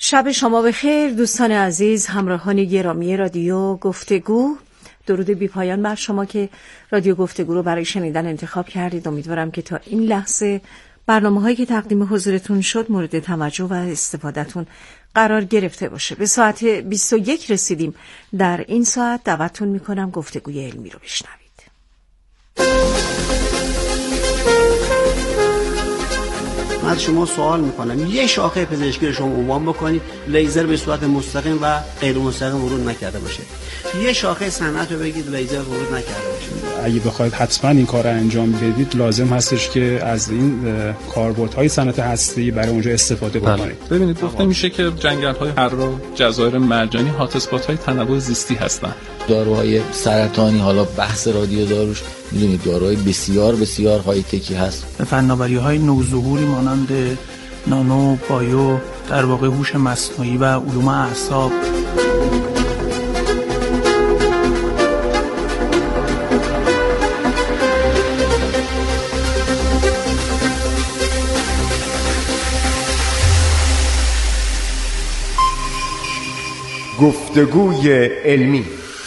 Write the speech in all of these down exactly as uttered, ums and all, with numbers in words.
شب شما بخیر دوستان عزیز، همراهان گرامی رادیو گفتگو. درود بی پایان بر شما که رادیو گفتگو رو برای شنیدن انتخاب کردید. امیدوارم که تا این لحظه برنامه‌هایی که تقدیم حضورتون شد مورد توجه و استفادهتون قرار گرفته باشه. به ساعت بیست و یک رسیدیم. در این ساعت دعوتتون میکنم گفتگوی علمی رو بشنوید. من از شما سوال میکنم، یه شاخه پزشکی رو شما عنوان بکنید لیزر به صورت مستقیم و غیر مستقیم ورود نکرده باشه. یه شاخه صنعت رو بگید لیزر ورود نکرده باشه. اگه بخواید حتما این کار رو انجام بدید لازم هستش که از این کاربردهای صنعت هستی برای اونجا استفاده بکنید. ببینید گفته میشه که جنگل‌های حرا، جزایر مرجانی هات اسپات‌های تنوع زیستی هستن. داروهای سرطانی، حالا بحث رادیو داروش میدونید داروهای بسیار بسیار های تکی هست. فناوری‌های نوظهوری مانند نانو، بایو، در واقع هوش مصنوعی و علوم اعصاب. گفتگوی علمی.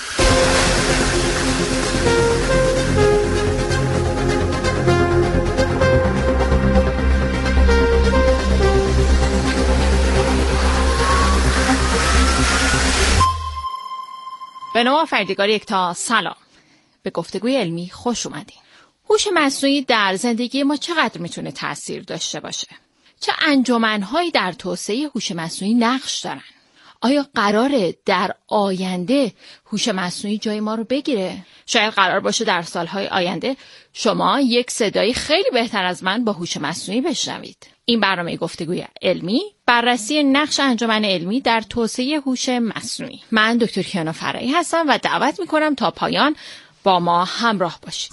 به نام آفریدگار یکتا سلام. به گفتگوی علمی خوش اومدین. هوش مصنوعی در زندگی ما چقدر میتونه تأثیر داشته باشه؟ چه انجمن‌هایی در توسعه هوش مصنوعی نقش دارن؟ آیا قراره در آینده هوش مصنوعی جای ما رو بگیره؟ شاید قرار باشه در سالهای آینده شما یک صدایی خیلی بهتر از من با هوش مصنوعی بشنوید. این برنامه گفتگوی علمی بررسی نقش انجمن علمی در توسعه هوش مصنوعی. من دکتر کیانا فرایی هستم و دعوت میکنم تا پایان با ما همراه باشید.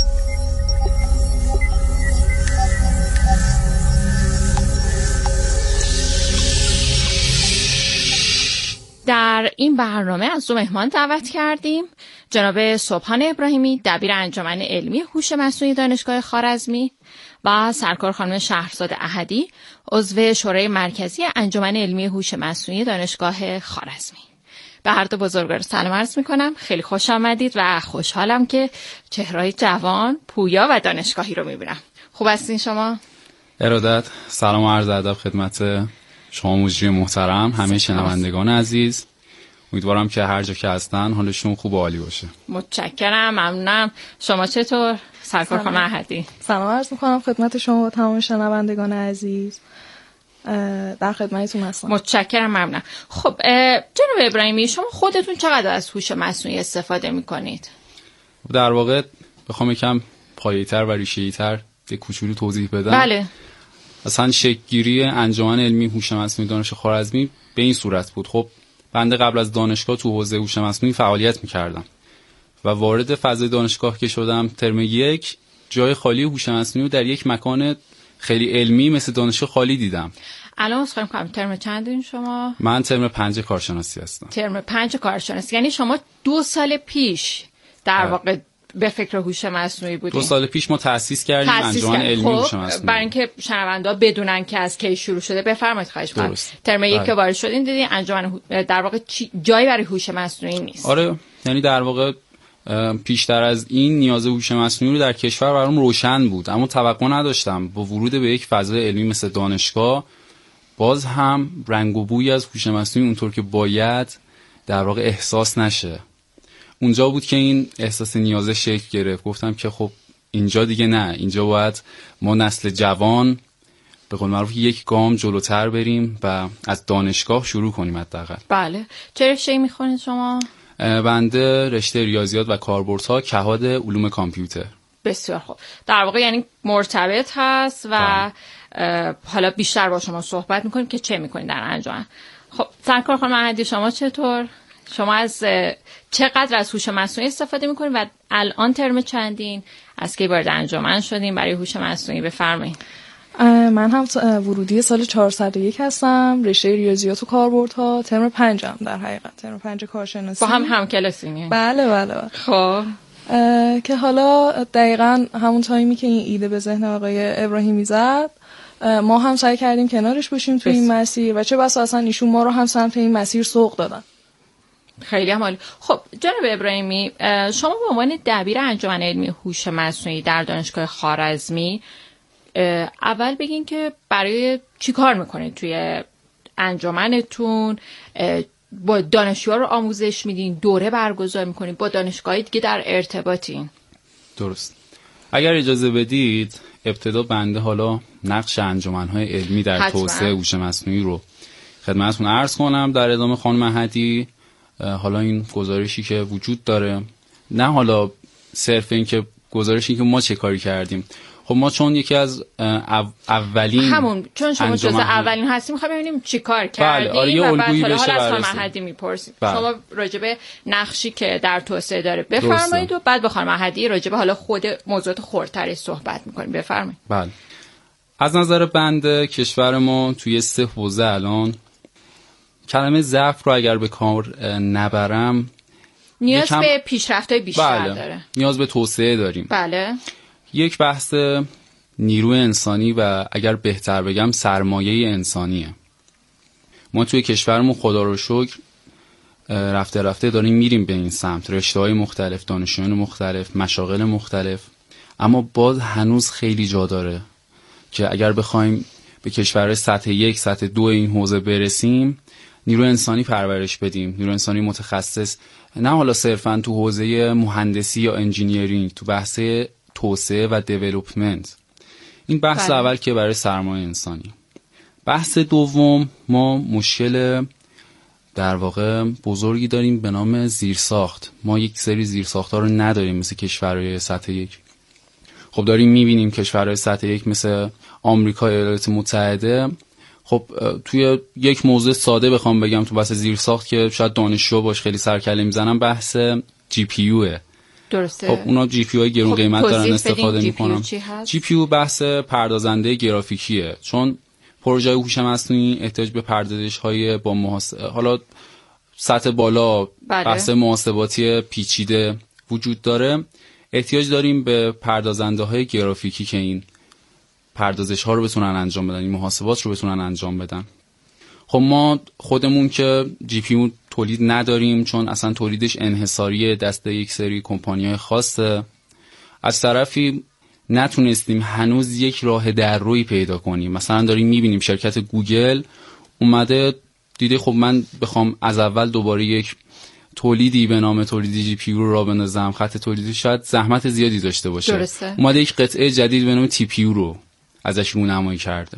در این برنامه از دو مهمان دعوت کردیم. جناب سبحان ابراهیمی، دبیر انجمن علمی هوش مصنوعی دانشگاه خوارزمی و سرکار خانم شهرزاد احدی، عضو شورای مرکزی انجمن علمی هوش مصنوعی دانشگاه خوارزمی. به هر دو بزرگوار سلام عرض می‌کنم. خیلی خوش آمدید و خوشحالم که چهره‌های جوان، پویا و دانشگاهی رو می‌بینم. خوب هستین شما؟ ارادت. سلام و عرض ادب خدمت شما مجری محترم، همه شنوندگان عزیز. امیدوارم که هر جا که هستن حالشون خوب و عالی باشه. متشکرم، ممنونم. شما چطور سرکار خانم احدی؟ سلام عرض می‌کنم خدمت شما و تمام شنوندگان عزیز. در خدمتتون هستم. متشکرم، ممنونم. خب جناب ابراهیمی، شما خودتون چقدر از هوش مصنوعی استفاده می‌کنید؟ در واقع بخوام یکم پایه‌تر و ریشه‌ای‌تر یه کوچولو توضیح بدم. بله. اصلا شکل‌گیری انجمن علمی هوش مصنوعی دانشگاه خوارزمی به این صورت بود. خب بنده قبل از دانشگاه تو حوزه هوش مصنوعی فعالیت می‌کردم و وارد فضای دانشگاه که شدم ترم یک جای خالی هوش مصنوعی رو در یک مکان خیلی علمی مثل دانشگاه خالی دیدم. الان اصلا کنم ترم چندین شما؟ من ترم پنج کارشناسی هستم. ترم پنج کارشناسی، یعنی شما دو سال پیش در واقع به فکر هوش مصنوعی بودیم. دو سال پیش ما تأسیس کردیم انجمن علمی خب، هوش مصنوعی. برای اینکه شنوندا بدونن که از کی شروع شده بفرمایید خواهش می‌کنم. ترم یک که وارد شدین دیدین انجمن در واقع جایی برای هوش مصنوعی نیست. آره، یعنی در واقع پیشتر از این نیاز هوش مصنوعی رو در کشور برام روشن بود، اما توقع نداشتم با ورود به یک فضای علمی مثل دانشگاه باز هم رنگ و بوی از هوش مصنوعی اونطور که باید در واقع احساس نشه. اونجا بود که این احساس نیازه شکل گرفت. گفتم که خب اینجا دیگه نه، اینجا باید ما نسل جوان به قول معروف یک گام جلوتر بریم و از دانشگاه شروع کنیم حداقل. بله. چه رشته‌ای میخونید شما؟ بنده رشته ریاضیات و کاربردها کهاد علوم کامپیوتر. بسیار خوب. در واقع یعنی مرتبط هست و حالا بیشتر با شما صحبت میکنیم که چه میکنید در انجمن. خب سرکار خانم احدی، شما چطور؟ شما از چقدر از هوش مصنوعی استفاده میکنید و الان ترم چندین؟ از کی وارد انجمن شدین برای هوش مصنوعی؟ بفرمایید. من هم ورودی سال چهارصد و یک هستم، رشته ریاضیات و کاربردها، ترم پنجم در حقیقت، ترم پنج کارشناسی. با هم همکلاسین؟ بله بله بله. خب که حالا دقیقاً همون تایمی که این ایده به ذهن آقای ابراهیمی زد ما هم سعی کردیم کنارش باشیم توی این مسیر و چه بسا اصلا ایشون ما رو هم سمت این مسیر سوق دادن. خیلی هم عالی. خب جناب ابراهیمی، شما به عنوان دبیر انجمن علمی هوش مصنوعی در دانشگاه خوارزمی، اول بگین که برای چی کار میکنید توی انجمنتون؟ با دانشجوها رو آموزش میدین، دوره برگزار میکنین، با دانشگاهی دیگه در ارتباطین؟ درست. اگر اجازه بدید ابتدا بنده حالا نقش انجمن‌های علمی در توسعه هوش مصنوعی رو خدمتتون عرض کنم. در ادامه خانم مهدی حالا این گزارشی که وجود داره، نه حالا صرف این که گزارشی که ما چه کاری کردیم. خب ما چون یکی از اولین همون چون شما جز اولین هستیم می‌خوایم ببینیم چی کار کردیم. بله، آره، و بعد حالا بشه از خانم مهدی میپرسیم. شما راجبه نقشی که در توسعه داره بفرمایید و بعد با خانم مهدی راجبه حالا خود موضوعات خردتری صحبت می‌کنیم. بفرمایید. بله. از نظر بنده کشور ما توی سه حوزه الان کلمه ضعف رو اگر به کار نبرم نیاز یکم... به پیشرفت‌های بیشتر بله. داره. نیاز به توسعه داریم. بله. یک بحث نیروی انسانی و اگر بهتر بگم سرمایه انسانیه. ما توی کشورمون خدا رو شکر رفته رفته داریم میریم به این سمت، رشته‌های مختلف، دانشجویان مختلف، مشاغل مختلف، اما باز هنوز خیلی جا داره که اگر بخوایم به کشور سطح یک، سطح دو این حوزه برسیم، نیروی انسانی پرورش بدیم، نیروی انسانی متخصص، نه حالا صرفاً تو حوزه مهندسی یا انجینیرینگ، تو بحث توسعه و دیولپمنت. این بحث بله. اول که برای سرمایه انسانی. بحث دوم، ما مشکل در واقع بزرگی داریم به نام زیرساخت. ما یک سری زیرساخت‌ها رو نداریم مثل کشورهای سطح یک. خب داریم می‌بینیم کشورهای سطح یک مثل آمریکا، ایالات متحده، خب توی یک موضوع ساده بخوام بگم تو بحث زیرساخت که شاید دانشجو باش خیلی سرکله میزنم، بحث جی پی یوه. درسته. خب اونا جی پی یو های گرون خب قیمت دارن استفاده میکنن. جی پی یو بحث پردازنده گرافیکیه، چون پروژه هوش مصنوعی احتیاج به پردازش های با محاسبه حالا سطح بالا، بله. بحث محاسباتی پیچیده وجود داره. احتیاج داریم به پردازنده های گرافیکی که این پردازش ها رو بتونن انجام بدن، این محاسبات رو بتونن انجام بدن. خب ما خودمون که جی پی یو تولید نداریم، چون اصلا تولیدش انحصاریه، دست یک سری کمپانی‌های خاصه. از طرفی نتونستیم هنوز یک راه در روی پیدا کنیم. مثلا داریم میبینیم شرکت گوگل اومده دیده خب من بخوام از اول دوباره یک تولیدی به نام تولید جی پی یو رو را بندازم، خط تولیدی شاید زحمت زیادی داشته باشه. درسته. اومده یک قطعه جدید به نام تی پی یو رو ازش رونمایی کرده.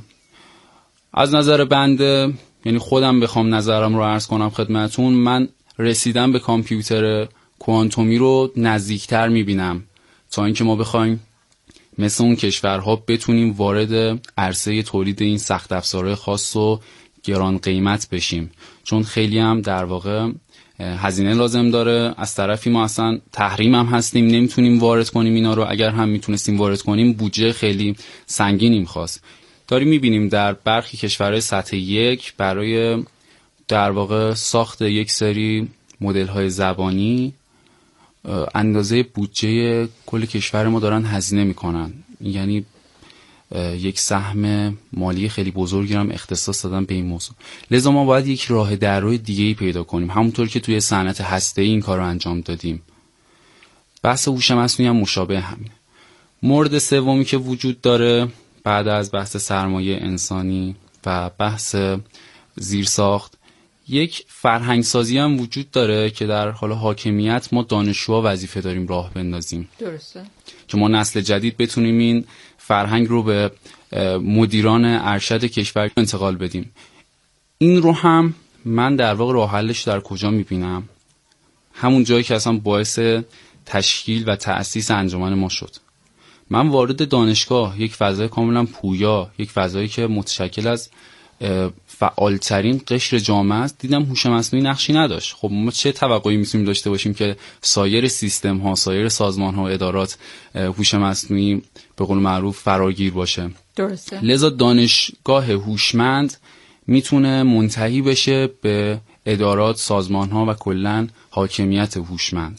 از نظر بنده، یعنی خودم بخوام نظرم رو عرض کنم خدمتون، من رسیدم به کامپیوتر کوانتومی رو نزدیکتر میبینم تا اینکه ما بخوایم مثل اون کشورها بتونیم وارد عرصه تولید این سخت افزارهای خاص و گران قیمت بشیم، چون خیلی هم در واقع هزینه لازم داره. از طرفی ما اصلا تحریم هم هستیم، نمیتونیم وارد کنیم اینا رو. اگر هم میتونستیم وارد کنیم بودجه خیلی سنگینی میخواست. داریم میبینیم در برخی کشورهای سطح یک برای در واقع ساخت یک سری مدل‌های زبانی اندازه بودجه کل کشور ما دارن هزینه میکنن، یعنی یک سهم مالی خیلی بزرگی هم اختصاص دادن به این موضوع. لذا ما باید یک راه در روی دیگه‌ای پیدا کنیم، همونطور که توی صنعت هسته‌ای این کار رو انجام دادیم. بحث هوش مصنوعی هم مشابه همینه. مورد سومی که وجود داره بعد از بحث سرمایه انسانی و بحث زیرساخت، یک فرهنگ سازی هم وجود داره که در حال حاکمیت ما دانشجوها وظیفه داریم راه بندازیم. درسته. که ما نسل جدید بتونیم این فرهنگ رو به مدیران ارشد کشور انتقال بدیم. این رو هم من در واقع راه حلش در کجا میبینم؟ همون جایی که اصلا باعث تشکیل و تأسیس انجمن ما شد. من وارد دانشگاه، یک فضای کاملا پویا، یک فضایی که متشکل از فعالترین قشر جامعه است، دیدم هوش مصنوعی نقشی نداشت. خب ما چه توقعی میتونیم داشته باشیم که سایر سیستم ها، سایر سازمان ها و ادارات هوش مصنوعی به قول معروف فراگیر باشه؟ درسته. لذا دانشگاه هوشمند میتونه منتهی بشه به ادارات، سازمان ها و کلا حاکمیت هوشمند.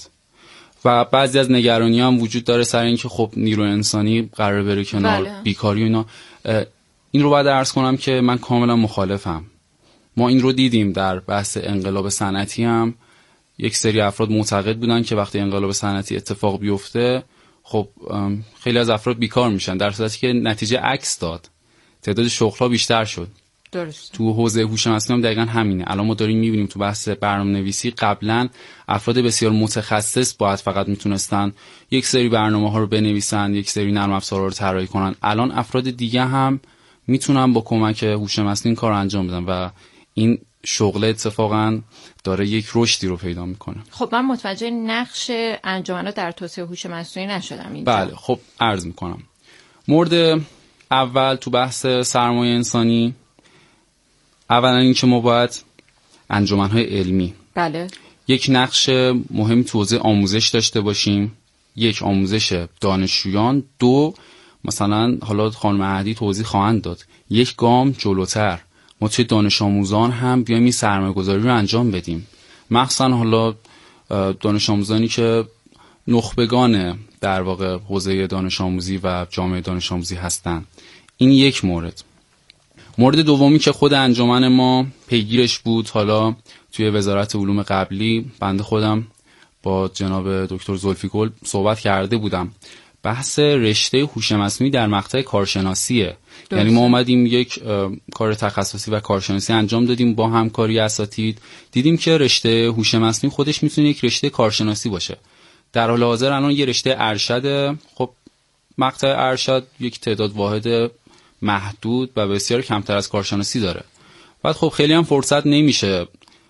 و بعضی از نگرانی هم وجود داره سر اینکه خب نیروی انسانی قرار بره کنار، بله. بیکاری و اینا. این رو باید عرض کنم که من کاملا مخالفم. ما این رو دیدیم در بحث انقلاب صنعتی هم یک سری افراد معتقد بودن که وقتی انقلاب صنعتی اتفاق بیفته خب خیلی از افراد بیکار میشن، در صورتی که نتیجه عکس داد، تعداد شغل‌ها بیشتر شد. درست. تو حوزه هوش مصنوعی هم دقیقاً همینه. الان ما داریم می‌بینیم تو بحث برنامه‌نویسی قبلا افراد بسیار متخصص باید فقط میتونستن یک سری برنامه‌ها رو بنویسن، یک سری نرم افزارها رو طراحی کنن. الان افراد دیگه هم میتونن با کمک هوش مصنوعی این کار رو انجام بدن و این شغل اتفاقاً داره یک رشدی رو پیدا میکنه. خب من متوجه نقش انجمن‌ها در توسعه هوش مصنوعی نشدم اینجا. بله خب عرض میکنم. مورد اول تو بحث سرمایه انسانی، اولا این که ما باید انجمن‌های علمی بله یک نقش مهم تو حوزه آموزش داشته باشیم. یک، آموزش دانشجویان. دو، مثلا حالا خانم احدی توضیح خواهند داد، یک گام جلوتر ما توی دانش آموزان هم بیایم این سرمایه گذاری رو انجام بدیم، مخصوصا حالا دانش آموزانی که نخبگان در واقع حوزه دانش آموزی و جامعه دانش آموزی هستن. این یک مورد. مورد دومی که خود انجمن ما پیگیرش بود، حالا توی وزارت علوم قبلی بنده خودم با جناب دکتر زلفیگل صحبت کرده بودم، بحث رشته هوش مصنوعی در مقطع کارشناسیه. یعنی ما اومدیم یک کار تخصصی و کارشناسی انجام دادیم با همکاری اساتید، دیدیم که رشته هوش مصنوعی خودش میتونه یک رشته کارشناسی باشه. در حال حاضر الان یه رشته ارشد، خب مقطع ارشد یک تعداد واحد محدود و بسیار کمتر از کارشناسی داره. بعد خب خیلی هم فرصت نمیشه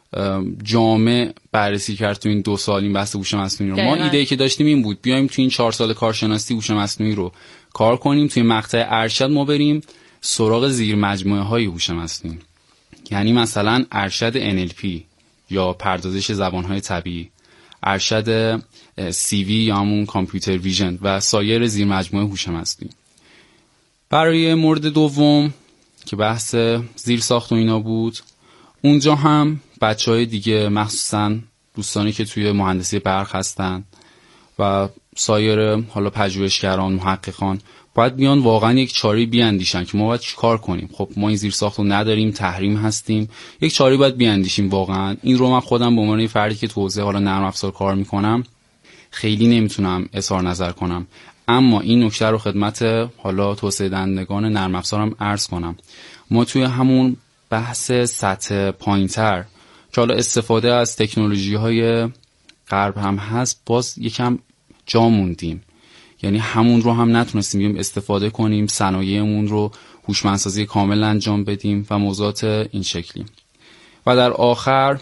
جامع بررسی کرد تو این دو سال این بحث هوش مصنوعی رو. ما ایده‌ای که داشتیم این بود بیایم تو این چهار سال کارشناسی هوش مصنوعی رو کار کنیم، توی مقطع ارشد ما بریم سراغ زیر مجموعه های هوش مصنوعی، یعنی مثلا ارشد ان ال پی یا پردازش زبان‌های طبیعی، ارشد سی وی یا همون کامپیوتر ویژن و سایر زیر مجموعه هوش مصنوعی. برای مورد دوم که بحث زیر ساخت و اینا بود، اونجا هم بچهای دیگه مخصوصا دوستانی که توی مهندسی برق هستن و سایر حالا پژوهشگران، محققان باید بیان واقعا یک چاری بیاندیشن که ما باید چیکار کنیم. خب ما این زیر ساخت رو نداریم، تحریم هستیم، یک چاری باید بیاندیشیم واقعا. این رو من خودم به عنوان فردی که تو حوزه حالا نرم افزار کار میکنم خیلی نمیتونم اظهار نظر کنم، اما این نکته رو خدمت حالا توسعه دهندگان نرم افزارم عرض کنم. ما توی همون بحث سطح پایینتر که حالا استفاده از تکنولوژی های غرب هم هست باز یکم جا موندیم، یعنی همون رو هم نتونستیم بیم استفاده کنیم، صنایعمون رو هوشمندسازی کامل انجام بدیم و موضوعات این شکلی. و در آخر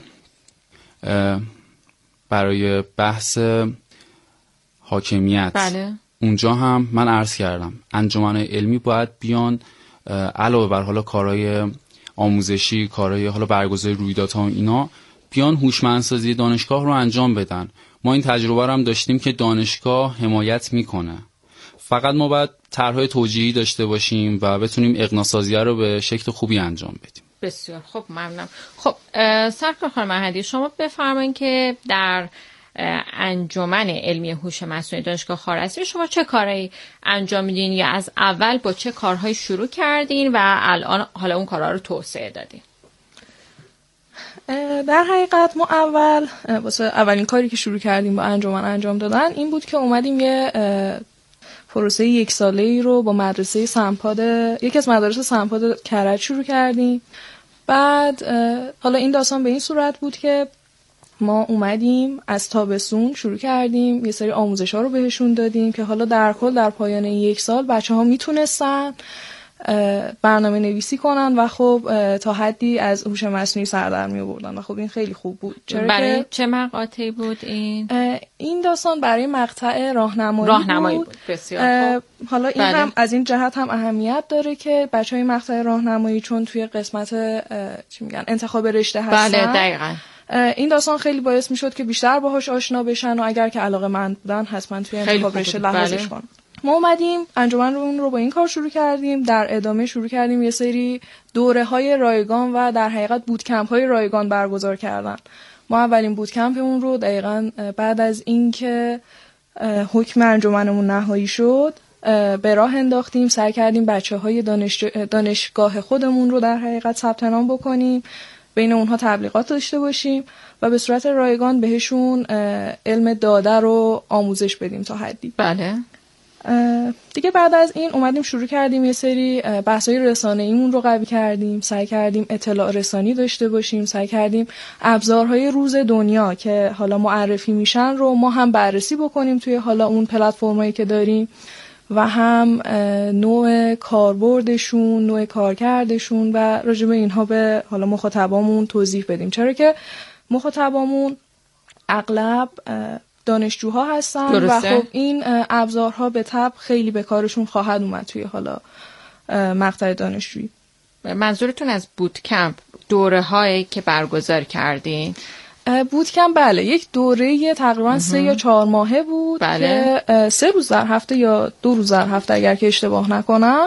برای بحث حاکمیت بله. اونجا هم من عرض کردم انجمن علمی باید بیان علاوه بر حالا کارهای آموزشی، کارهای حالا برگزاری رویدادها و اینا، بیان هوشمندسازی دانشگاه رو انجام بدن. ما این تجربه رو هم داشتیم که دانشگاه حمایت میکنه، فقط ما باید طرحهای توجیهی داشته باشیم و بتونیم اقناع‌سازی رو به شکل خوبی انجام بدیم. بسیار خوب، ممنونم. خب سرکار خانم احدی، شما بفرمایید که در انجمن علمی هوش مصنوعی دانشگاه خوارزمی شما چه کارهایی انجام میدین یا از اول با چه کارهایی شروع کردین و الان حالا اون کارها رو توسعه دادین؟ در حقیقت ما اول واسه اولین کاری که شروع کردیم با انجمن انجام دادن این بود که اومدیم یه پروسه یک ساله‌ای رو با مدرسه سمپاد، یکی از مدارس سمپاد کرج شروع کردیم. بعد حالا این داستان به این صورت بود که ما اومدیم از تابستون شروع کردیم یه سری آموزش‌ها رو بهشون دادیم که حالا در کل در پایان یک سال بچه‌ها میتونستن برنامه نویسی کنن و خب تا حدی از هوش مصنوعی سر در می آوردن و خب این خیلی خوب بود. چرا برای که چه مقاطعی بود این؟ این داستان برای مقطع راهنمایی راهنمایی بود. بود. بسیار خوب. حالا این بله. هم از این جهت هم اهمیت داره که بچهای مقطع راهنمایی چون توی قسمت چی میگن انتخاب رشته هستن. بله دقیقاً. این داستان خیلی باعث میشد که بیشتر باهاش آشنا بشن و اگر که علاقه‌مند بودن حتما توی انتخاب رشته لحاظش کنن. ما اومدیم انجمن رو اون رو با این کار شروع کردیم. در ادامه شروع کردیم یه سری دوره های رایگان و در حقیقت بوتکمپ های رایگان برگزار کردن. ما اولین بوتکمپمون رو دقیقاً بعد از اینکه حکم انجمنمون نهایی شد به راه انداختیم. سعی کردیم بچه‌های دانش... دانشگاه خودمون رو در حقیقت ثبت نام بکنیم، بین اونها تبلیغات داشته باشیم و به صورت رایگان بهشون علم داده رو آموزش بدیم تا حدی. بله. دیگه بعد از این اومدیم شروع کردیم یه سری بحث‌های رسانه‌ایمون رو قوی کردیم، سعی کردیم اطلاع رسانی داشته باشیم، سعی کردیم ابزارهای روز دنیا که حالا معرفی میشن رو ما هم بررسی بکنیم توی حالا اون پلتفرمایی که داریم و هم نوع کاربردشون، نوع کارکردشون و راجع به اینها به حالا مخاطبامون توضیح بدیم، چرا که مخاطبامون اغلب دانشجوها هستن. درسته. و خب این ابزارها به طبع خیلی به کارشون خواهد اومد توی حالا مقطع دانشجویی. منظورتون از بوت کمپ دوره هایی که برگزار کردین؟ بوت کمپ بله، یک دوره تقریبا سه یا چهار ماهه بود. بله. که سه روز در هفته یا دو روز در هفته اگر که اشتباه نکنم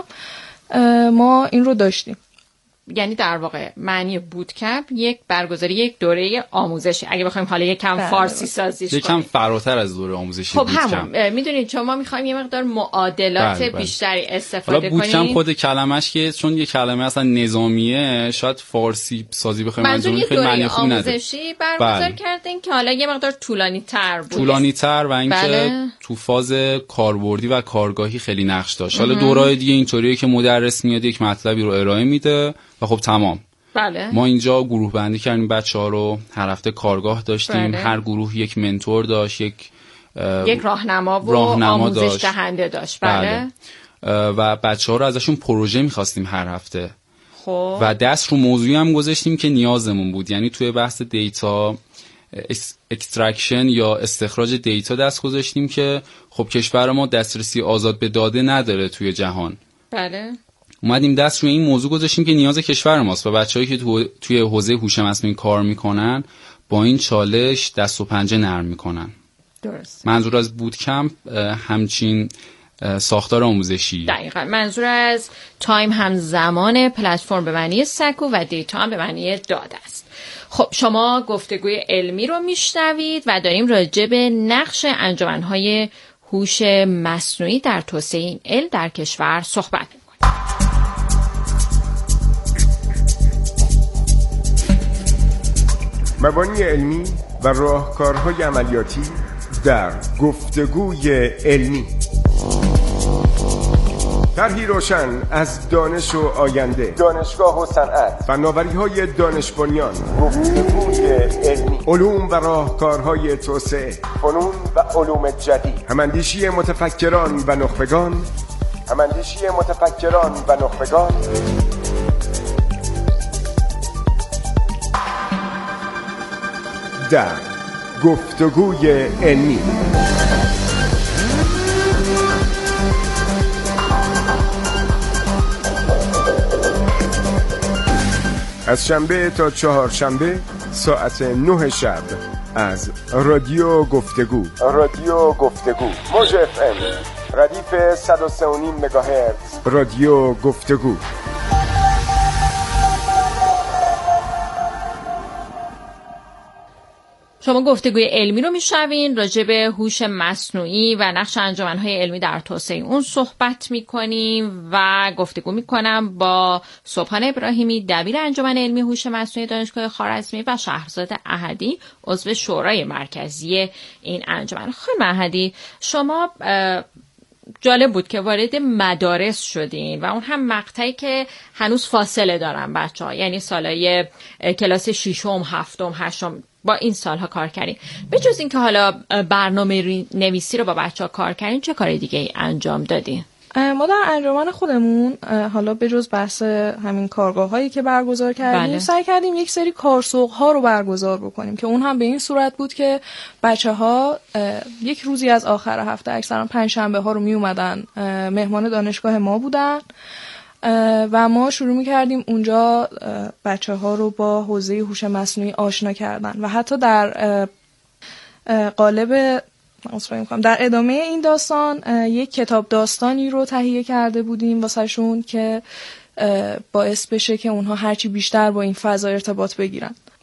ما این رو داشتیم. یعنی در واقع معنی بوت کمپ یک برگزاری یک دوره آموزشی، اگه بخوایم حالا یکم فارسی سازیش کنیم، یکم فراتر از دوره آموزشی. خب همون میدونید چون ما میخوایم یه مقدار معادلات بله بله. بیشتری استفاده کنیم. حالا بوت کمپ خود کلمش که چون یه کلمه اصلا نظامیه، شاید فارسی سازی بخوایم انجام بدیم خیلی معنی خوبی نداره. آموزشی برگزار بله. کردین که حالا یه مقدار طولانی تر بود. طولانی تر و اینکه بله. تو فاز کاربردی و کارگاهی خیلی نقش داشت. حالا دورهای دیگه اینطوریه که مدرس میاد یک مطلبی رو ارائه میده و خب تمام. بله. ما اینجا گروه بندی کردیم بچه‌ها رو، هر هفته کارگاه داشتیم. بله. هر گروه یک منتور داشت، یک یک راهنما و راهنما آموزش داشت. دهنده داشت. بله. بله. و بچه‌ها رو ازشون پروژه می‌خواستیم هر هفته. خب. و دست رو موضوعی هم گذاشتیم که نیازمون بود، یعنی توی بحث دیتا اکسترکشن یا استخراج دیتا دست گذاشتیم که خب کشور ما دسترسی آزاد به داده نداره توی جهان. بله. اومدیم دست روی این موضوع گذاشتیم که نیاز کشور ماست و بچه‌هایی که تو توی حوزه هوش مصنوعی کار میکنن با این چالش دست و پنجه نرم میکنن. درست. منظور از بوت کمپ همچین ساختار آموزشی. دقیقاً. منظور از تایم هم زمان، پلتفرم به معنی سکو و دیتا هم به معنی داده است. خب شما گفتگوی علمی رو میشنوید و داریم راجع به نقش انجمن‌های هوش مصنوعی در توسعه این علم در کشور صحبت می‌کنیم. مبانی علمی و راهکارهای عملیاتی در گفتگوی علمی. طرحی روشن از دانش و آینده، دانشگاه و صنعت، فناوری‌های دانش بنیان، گفتگوی علمی، علوم و راهکارهای توسعه، فنون و علوم جدید، هماندیشی متفکران و نخبگان، هماندیشی متفکران و نخبگان در گفتگوی علمی. از شنبه تا چهارشنبه ساعت نه شب از رادیو گفتگو، رادیو گفتگو موج اف ام ردیف صد و سه و نیم مگاهرتز، رادیو گفتگو. شما گفتگوی علمی رو میشنوین، راجع به هوش مصنوعی و نقش انجمن‌های علمی در توسعه اون صحبت میکنیم و گفتگو میکنم با سبحان ابراهیمی، دبیر انجمن علمی هوش مصنوعی دانشگاه خوارزمی و شهرزاد احدی، عضو شورای مرکزی این انجمن. خانم احدی، شما جالب بود که وارد مدارس شدین و اون هم مقطعی که هنوز فاصله دارن بچه‌ها، یعنی سالای کلاس ششم، هفتم، هشتم با این سالها کار کردین. به جز این که حالا برنامه نویسی رو با بچه‌ها کار کردین، چه کار دیگه ای انجام دادین؟ ما در انجمن خودمون حالا به جز بحث همین کارگاه هایی که برگزار کردیم، بله. سعی کردیم یک سری کارسوق ها رو برگزار بکنیم که اون هم به این صورت بود که بچه ها یک روزی از آخر هفته، اکثرا پنج شنبه ها رو می اومدن مهمان دانشگاه ما بودن و ما شروع می کردیم اونجا بچه ها رو با حوزه هوش مصنوعی آشنا کردن و حتی در قالب در ادامه این داستان یک کتاب داستانی رو تهیه کرده بودیم واسه شون که باعث بشه که اونها هرچی بیشتر با این فضا ارتباط بگیرن.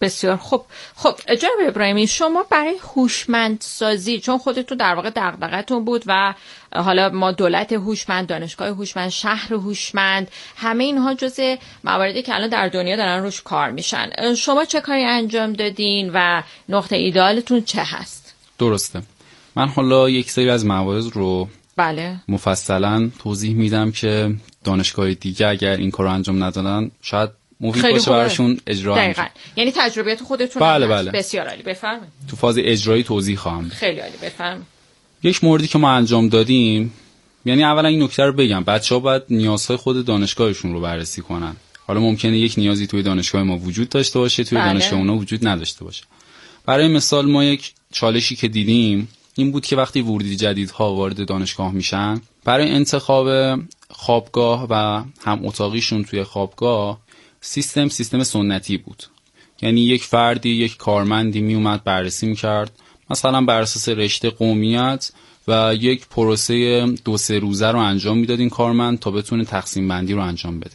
بسیار خوب. خب جناب ابراهیمی، شما برای هوشمندسازی، چون خودتون در واقع دغدغه‌تون بود و حالا ما دولت هوشمند، دانشگاه هوشمند، شهر هوشمند، همه اینها جزء مواردی که الان در دنیا دارن روش کار میشن، شما چه کاری انجام دادین و نقطه ایدئالتون چه هست؟ درسته. من حالا یک سری از موارد رو بله مفصلا توضیح میدم که دانشگاه دیگه اگر این کارو انجام ندادن شاید مفید باشه براشون اجرا. دقیقاً. یعنی تجربیات خودتون بله هم بله. بسیار عالی، بفرمایید. تو فاز اجرایی توضیح خواهم. خیلی عالی، بفرمایید. یک موردی که ما انجام دادیم، یعنی اولا این نکته رو بگم، بچه‌ها باید نیازهای خود دانشگاهشون رو بررسی کنن. حالا ممکنه یک نیازی توی دانشگاه ما وجود داشته باشه، توی بله. دانشگاه اونا وجود نداشته باشه. برای مثال ما یک چالشی که دیدیم این بود که وقتی ورودی جدیدها وارد دانشگاه میشن، برای انتخاب خوابگاه و هم اتاقیشون توی خوابگاه سیستم سیستم سنتی بود. یعنی یک فردی، یک کارمندی می اومد بررسی میکرد، مثلا بر اساس رشته، قومیت و یک پروسه دو سه روزه رو انجام میداد این کارمند تا بتونه تقسیم بندی رو انجام بده.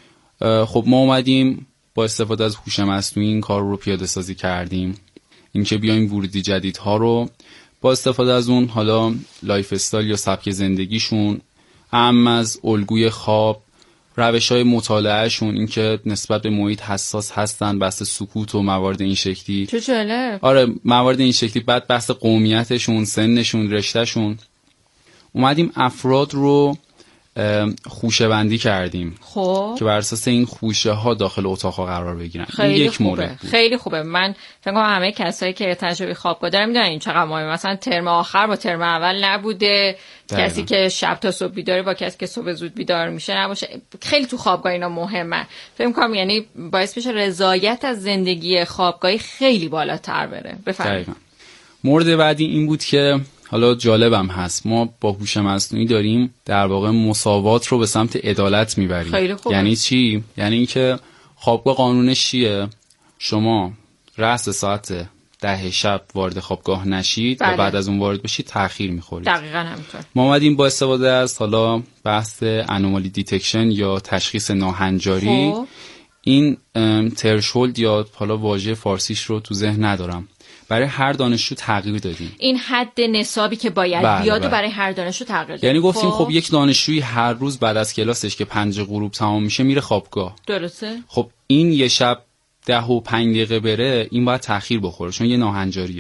خب ما اومدیم با استفاده از هوش مصنوعی این کار رو پیاده سازی کردیم، اینکه بیایم ورودی جدیدها رو با استفاده از اون حالا لایف استایل یا سبک زندگیشون، اهم از الگوی خواب، روش‌های مطالعهشون، اینکه نسبت به محیط حساس هستن، بحث سکوت و موارد این شکلی. چه جالب. آره موارد این شکلی. بعد بحث قومیتشون، سنشون، رشتهشون. اومدیم افراد رو خوشه بندی کردیم خب که بر اساس این خوشه ها داخل اتاق ها قرار بگیرن. خیلی این یک خوبه. مورد بود. خیلی خوبه. من فکر کنم همه کسایی که تجربه خوابگاه دارن میدونن این چقدر مهمه. مثلا ترم آخر با ترم اول نبوده، دقیقا. کسی که شب تا صبح بیداره با کسی که صبح زود بیدار میشه نباشه. خیلی تو خوابگاه اینا مهمه. فکر کنم یعنی باعث میشه رضایت از زندگی خوابگاهی خیلی بالاتر بره. بفرمایید. مورد بعدی این بود که حالا جالبم هست، ما با هوش مصنوعی داریم در واقع مساوات رو به سمت عدالت میبریم. خیلی خوبه. یعنی چی؟ یعنی اینکه خوابگاه قانونش چیه؟ شما رأس ساعت ده شب وارد خوابگاه نشید بله. و بعد از اون وارد بشید تأخیر میخورید. دقیقاً همینطور. ما اومدیم با استفاده از حالا بحث انومالی دیتکشن یا تشخیص ناهنجاری، خوب. این ترشولد یا حالا واژه فارسیش رو تو ذهن ندارم، برای هر دانشجو تغییر دادیم. این حد نصابی که باید بله بیاد بله. و برای هر دانشجو تغییر دادیم. یعنی گفتیم خب. خب یک دانشجویی هر روز بعد از کلاسش که پنج غروب تمام میشه میره خوابگاه. درسته. خب این یه شب ده و پنج دقیقه بره، این باید تأخیر بخوره چون یه ناهنجاریه.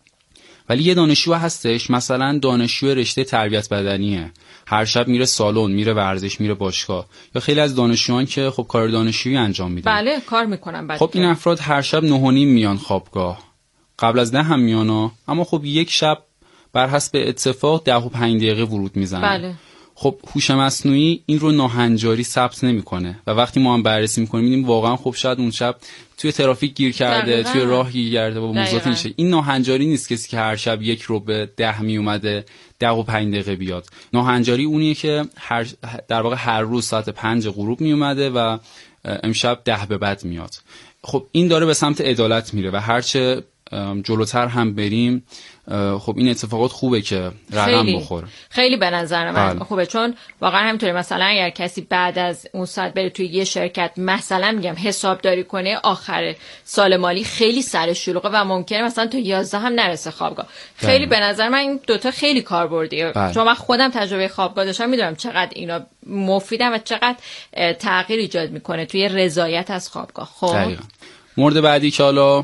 ولی یه دانشجو هستش مثلا دانشجو رشته تربیت بدنیه، هر شب میره سالن، میره ورزش، میره باشگاه. یا خیلی از دانشجویان که خب کار دانشجویی انجام میدن. بله کار میکنن. بعد خب این افراد هر شب نه و نیم میان خوابگاه، قبل از ده هم میانا، اما خب یک شب بر حسب اتفاق ده و پنج دقیقه ورود میزنن. بله. خب هوش مصنوعی این رو ناهنجاری ثبت نمیکنه و وقتی ما هم بررسی میکنیم میبینیم واقعا خب شاید اون شب توی ترافیک گیر کرده، دقیقا. توی راه گیر کرده و موضوعات میشه. این ناهنجاری نیست کسی که هر شب یک رو به ده می اومده ده و پنج دقیقه بیاد. ناهنجاری اونیه که هر در واقع هر روز ساعت پنج غروب می اومده و امشب ده به بعد میاد. خب این داره به سمت عدالت میره و هرچه جلوتر هم بریم خب این اتفاقات خوبه که رقم بخوره. خیلی به نظر من بله. خوبه، چون واقعا همینطوره. مثلا اگر کسی بعد از اون ساعت بره توی یه شرکت مثلا میگم حسابداری کنه، آخر سال مالی خیلی سر شلوغه و ممکنه مثلا تا یازده هم نرسه خوابگاه. خیلی به نظر من این دوتا خیلی کاربردیه، چون من خودم تجربه خوابگاه داشتم، میدونم چقدر اینا مفیدن و چقدر تغییر ایجاد میکنه توی رضایت از خوابگاه. خب دقیقاً. مورد بعدی که حالا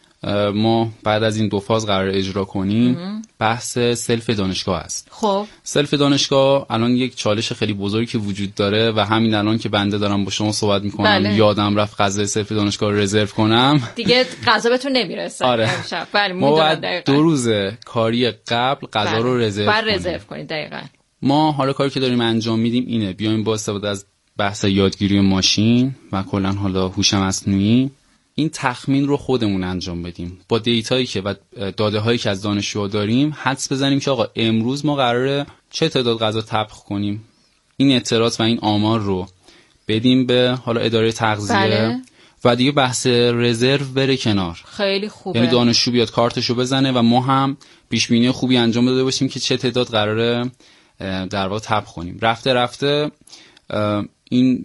ما بعد از این دو فاز قرار اجرا کنیم ام. بحث سلف دانشگاه است. خب سلف دانشگاه الان یک چالش خیلی بزرگی که وجود داره و همین الان که بنده دارم با شما صحبت میکنم بله. یادم رفت غذای سلف دانشگاه رو رزرو کنم دیگه غذا بهتون نمیرسه. آره. بله ما باید دو روز کاری قبل غذا بله. رو رزرو کنیم. رزرو کنید دقیقاً. ما حالا کاری که داریم انجام میدیم اینه بیایم با استفاده از بحث یادگیری ماشین و کلا حالا هوش مصنوعی این تخمین رو خودمون انجام بدیم، با دیتایی که و داده هایی که از دانشجوها داریم حدس بزنیم که آقا امروز ما قراره چه تعداد غذا طبخ کنیم. این اطلاعات و این آمار رو بدیم به حالا اداره تغذیه. بله. و دیگه بحث رزرو بره کنار. خیلی خوبه. یعنی دانشجو بیاد کارتشو بزنه و ما هم پیش بینی خوبی انجام داده باشیم که چه تعداد قراره در واقع طبخ کنیم. رفته رفته این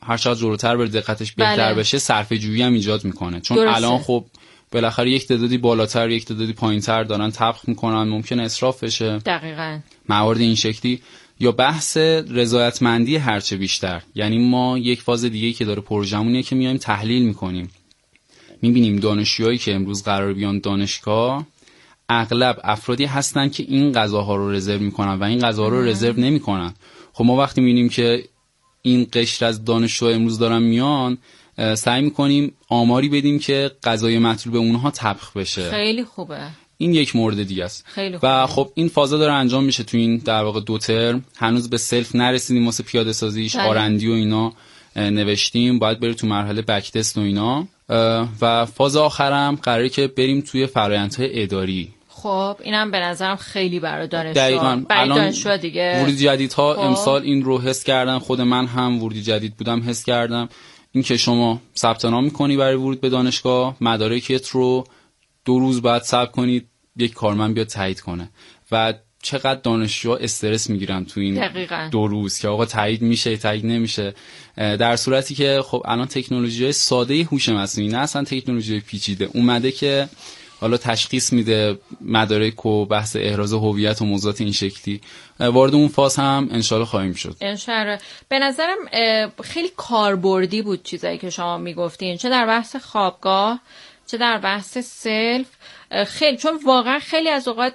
هر چقدر جلوتر بره دقتش بهتر بله. بشه صرفه جویی هم ایجاد میکنه، چون درسته. الان خب بالاخره یک تعدادی بالاتر یک تعدادی پایینتر دارن طبخ میکنن، ممکنه اسراف بشه دقیقاً موارد این شکلی. یا بحث رضایتمندی هرچه بیشتر، یعنی ما یک فاز دیگه که داره پروژمونه که میایم تحلیل میکنیم، میبینیم دانشجوهایی که امروز قرار بیان دانشگاه اغلب افرادی هستن که این غذاها رو رزرو میکنن و این غذاها رو رزرو نمیکنن. خب ما وقتی میبینیم که این قشر از دانشجو امروز دارن میان، سعی میکنیم آماری بدیم که غذای مطلوب اونها طبخ بشه. خیلی خوبه. این یک مورد دیگه است. خیلی خوبه. و خب این فازا داره انجام میشه تو این در واقع دو ترم. هنوز به سلف نرسیدیم واسه پیاده سازیش، آرندی و اینا نوشتیم، باید بریم تو مرحله بک تست و اینا. و فاز آخرم قراره که بریم توی فرآیندهای اداری. خب اینم به نظرم خیلی برای دانشجو دقیقاً برای دانشجو دیگه ورودی جدیدها خب. امسال این رو حس کردن، خود من هم ورودی جدید بودم حس کردم این که شما ثبت نام می‌کنی برای ورود به دانشگاه، مدارکت رو دو روز بعد ثبت کنید یک کارمند بیاد تایید کنه و چقدر دانشجوها استرس میگیرن تو این دقیقاً. دو روز که آقا تایید میشه تایید نمیشه، در صورتی که خب الان تکنولوژی‌های ساده هوش مصنوعی، نه اصلا تکنولوژی پیچیده اومده که حالا تشخیص میده مدارک و بحث احراز هویت و موضوعات این شکلی. وارد اون فاز هم انشالله خواهیم شد. انشالله. به نظرم خیلی کاربردی بود چیزایی که شما میگفتین، چه در بحث خوابگاه چه در بحث سلف، خیلی، چون واقعا خیلی از اوقات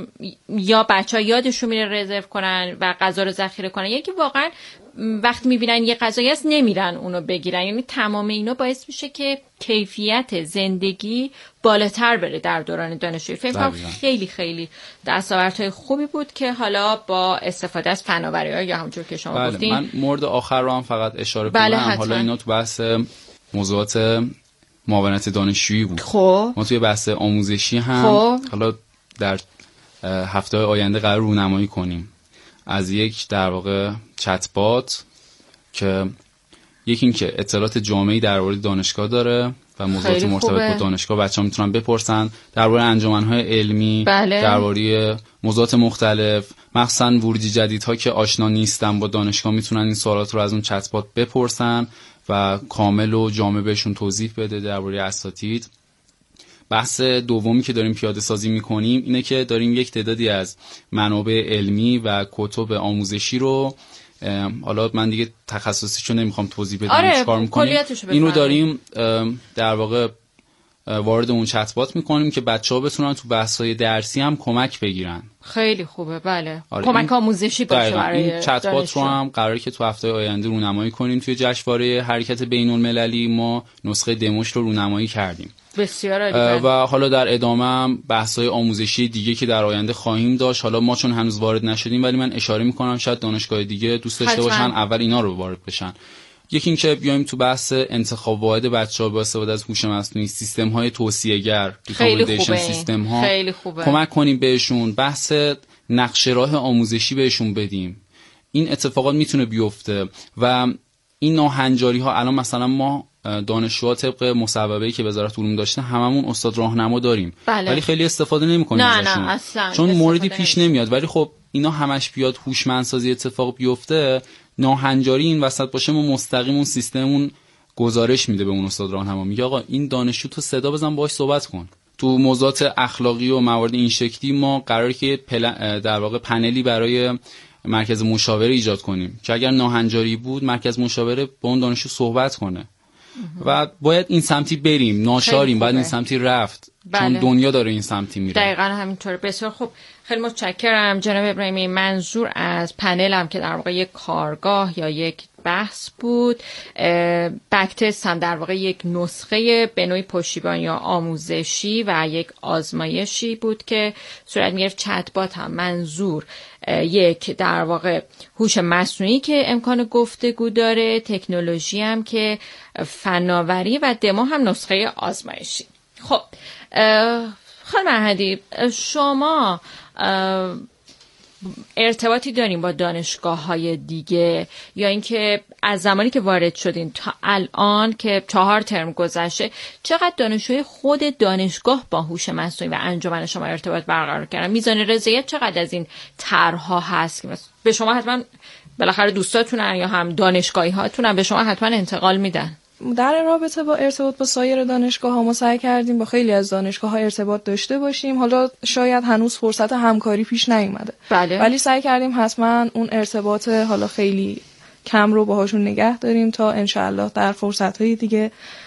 یا بچه‌ها یادشون میره رزرو کنن و غذا رو ذخیره کنن، یکی واقعا وقتی میبینن یه غذایی هست نمیرن اونو بگیرن. یعنی تمام اینا باعث میشه که کیفیت زندگی بالاتر بره در دوران دانشجویی. فکر کنم خیلی خیلی دستاوردهای خوبی بود که حالا با استفاده از فناوری‌ها یا همونجور که شما بله. گفتین. من مورد آخر رو هم فقط اشاره بله کنم. حتما. حالا اینا تو بحث موضوعات معاونت دانشجویی بود. خب ما توی بحث آموزشی هم خب. حالا در هفته آینده قرار رونمایی کنیم از یک در واقع چت بات که یکی این که اطلاعات جامعی درباره دانشگاه داره و موضوعات مرتبط با دانشگاه بچه‌ها میتونن بپرسن درباره انجمن‌های علمی، بله. درباره موضوعات مختلف، مخصوصا ورودی جدیدها که آشنا نیستن با دانشگاه میتونن این سوالات رو از اون چت بات بپرسن و کامل و جامع بهشون توضیح بده درباره اساتید. بحث دومی که داریم پیاده سازی میکنیم اینه که داریم یک تعدادی از منابع علمی و کتب آموزشی رو، حالا من دیگه تخصصیشو نمیخوام توضیح بدم آره، چیکار میکنیم، این رو داریم در واقع وارد اون چت بات میکنیم که بچه‌ها بتونن تو بحث‌های درسی هم کمک بگیرن. خیلی خوبه. بله. آره کمک آموزشی باشه برای این چت بات رو هم قراره که تو هفته آینده رونمایی کنیم. توی جشنواره حرکت بین‌المللی ما نسخه دموش رو رونمایی کردیم. بسیار عالی. و حالا در ادامه هم بحث‌های آموزشی دیگه که در آینده خواهیم داشت. حالا ما چون هنوز وارد نشدیم ولی من اشاره میکنم شاید دانشگاه دیگه دوست داشته باشن اول اینا رو وارد بشن. یکی اینکه بیایم تو بحث انتخاب واحد بچه‌ها با استفاده از هوش مصنوعی، سیستم‌های توصیه‌گر، ریکامندیشن سیستم‌ها کمک کنیم بهشون، بحث نقشه راه آموزشی بهشون بدیم. این اتفاقات میتونه بیفته و این ناهنجاری‌ها الان مثلا ما دانشجوها طبق مصوبه‌ای که وزارت علوم داشته هممون استاد راهنما داریم. بله. ولی خیلی استفاده نمی‌کنیم ازشون چون موردی پیش نمیاد. ولی خب اینا همش بیاد هوشمندسازی اتفاق بیفته، ناهنجاری این وسط باشه، ما مستقیم اون سیستممون گزارش میده به اون استاد راهنما، میگه آقا این دانشجو تو صدا بزن باهاش صحبت کن. تو موضوعات اخلاقی و موارد این شکلی ما قراره که در واقع پنلی برای مرکز مشاوره ایجاد کنیم که اگر ناهنجاری بود مرکز مشاوره با اون دانشجو صحبت کنه و باید این سمتی بریم، ناشاریم، باید این سمتی رفت. بله. چون دنیا داره این سمتی میره. دقیقاً همینطوره. بسیار خوب، خیلی متشکرم جناب ابراهیمی. منظور از پنلم که در واقع یک کارگاه یا یک بحث بود، بک تست هم در واقع یک نسخه به نوعی پشتیبانی یا آموزشی و یک آزمایشی بود که صورت میگرفت. چت بات هم منظور یک در واقع هوش مصنوعی که امکان گفتگو داره، تکنولوژی هم که فناوری و دمو هم نسخه آزمایشی. خب خانم احدی، شما ارتباطی دارین با دانشگاه‌های دیگه یا اینکه از زمانی که وارد شدین تا الان که چهار ترم گذشته چقدر دانشجوی خود دانشگاه با هوش مصنوعی و انجمن شما ارتباط برقرار کردن؟ میزان رضایت چقدر از این طرح‌ها هست که به شما حتما بالاخره دوستاتونن یا هم دانشگاهی هاتونن به شما حتما انتقال میدن. در رابطه با ارتباط با سایر دانشگاه ها ما سعی کردیم با خیلی از دانشگاه ها ارتباط داشته باشیم. حالا شاید هنوز فرصت همکاری پیش نیومده، بله. ولی سعی کردیم حتما اون ارتباط حالا خیلی کم رو باهاشون نگه داریم تا انشالله در فرصت های دیگه